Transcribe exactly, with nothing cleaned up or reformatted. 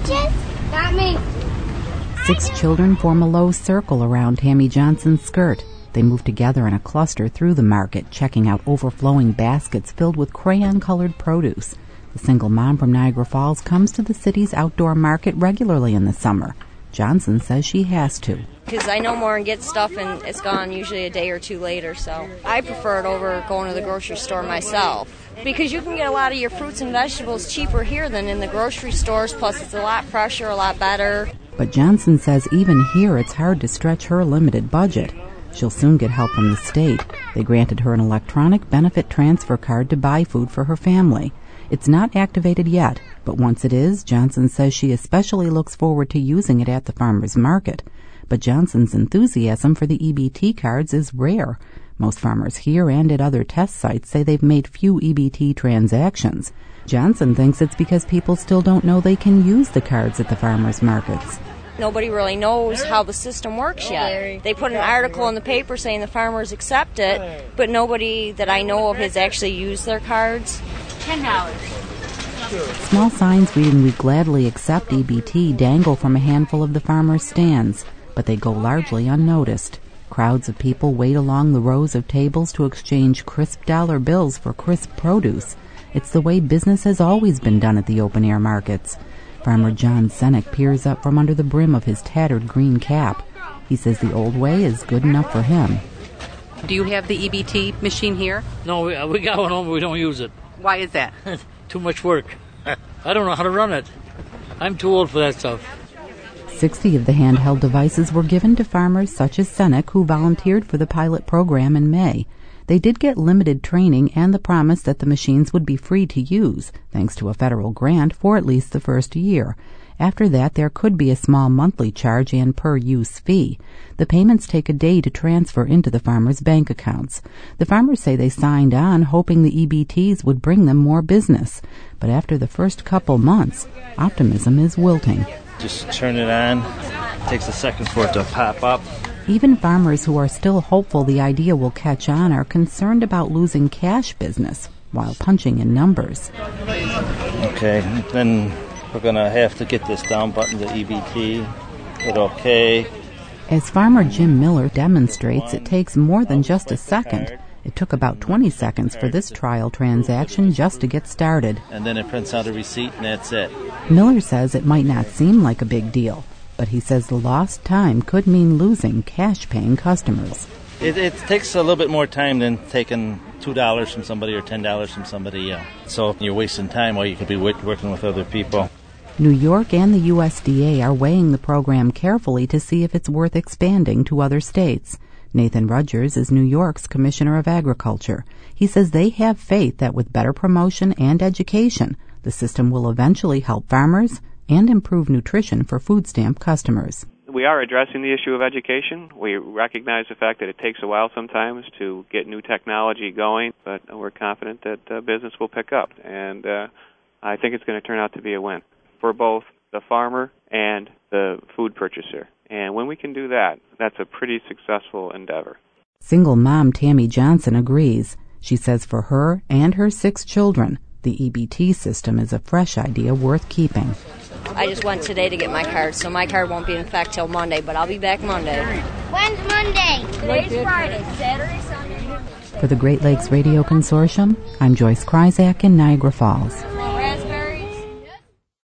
sandwiches? Got me. Six children form a low circle around Tammy Johnson's skirt. They move together in a cluster through the market, checking out overflowing baskets filled with crayon-colored produce. The single mom from Niagara Falls comes to the city's outdoor market regularly in the summer. Johnson says she has to. Because I know more and get stuff, and it's gone usually a day or two later, so I prefer it over going to the grocery store myself. Because you can get a lot of your fruits and vegetables cheaper here than in the grocery stores, plus it's a lot fresher, a lot better. But Johnson says even here it's hard to stretch her limited budget. She'll soon get help from the state. They granted her an electronic benefit transfer card to buy food for her family. It's not activated yet, but once it is, Johnson says she especially looks forward to using it at the farmer's market. But Johnson's enthusiasm for the E B T cards is rare. Most farmers here and at other test sites say they've made few E B T transactions. Johnson thinks it's because people still don't know they can use the cards at the farmers' markets. Nobody really knows how the system works yet. They put an article in the paper saying the farmers accept it, but nobody that I know of has actually used their cards. ten dollars. Small signs reading "We gladly accept E B T" dangle from a handful of the farmers' stands, but they go largely unnoticed. Crowds of people wait along the rows of tables to exchange crisp dollar bills for crisp produce. It's the way business has always been done at the open-air markets. Farmer John Senek peers up from under the brim of his tattered green cap. He says the old way is good enough for him. Do you have the E B T machine here? No, we, we got one home, but we don't use it. Why is that? Too much work. I don't know how to run it. I'm too old for that stuff. Sixty of the handheld devices were given to farmers such as Senek, who volunteered for the pilot program in May. They did get limited training and the promise that the machines would be free to use, thanks to a federal grant for at least the first year. After that, there could be a small monthly charge and per-use fee. The payments take a day to transfer into the farmers' bank accounts. The farmers say they signed on hoping the E B Ts would bring them more business. But after the first couple months, optimism is wilting. Just turn it on. It takes a second for it to pop up. Even farmers who are still hopeful the idea will catch on are concerned about losing cash business while punching in numbers. Okay, then we're going to have to get this down button to E B T. Hit OK. As farmer Jim Miller demonstrates, it takes more than just a second. It took about twenty seconds for this trial transaction just to get started. And then it prints out a receipt and that's it. Miller says it might not seem like a big deal, but he says the lost time could mean losing cash-paying customers. It, it takes a little bit more time than taking two dollars from somebody or ten dollars from somebody else. So you're wasting time while you could be working with other people. New York and the U S D A are weighing the program carefully to see if it's worth expanding to other states. Nathan Rogers is New York's Commissioner of Agriculture. He says they have faith that with better promotion and education, the system will eventually help farmers and improve nutrition for food stamp customers. We are addressing the issue of education. We recognize the fact that it takes a while sometimes to get new technology going, but we're confident that uh, business will pick up, and uh, I think it's going to turn out to be a win for both the farmer and the food purchaser. And when we can do that, that's a pretty successful endeavor. Single mom Tammy Johnson agrees. She says for her and her six children, the E B T system is a fresh idea worth keeping. I just went today to get my card, so my card won't be in effect till Monday, but I'll be back Monday. When's Monday? Today's Friday. Saturday, Sunday. For the Great Lakes Radio Consortium, I'm Joyce Kryzak in Niagara Falls.